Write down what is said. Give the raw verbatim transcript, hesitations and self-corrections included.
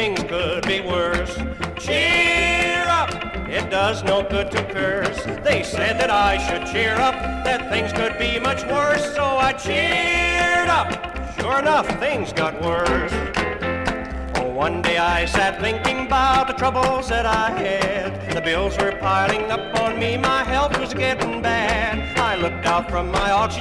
things could be worse. Cheer up, it does no good to curse. They said that I should cheer up, that things could be much worse. So I cheered up. Sure enough, things got worse. Oh, one day I sat thinking about the troubles that I had. The bills were piling up on me, my health was getting bad. I looked out from my oxygen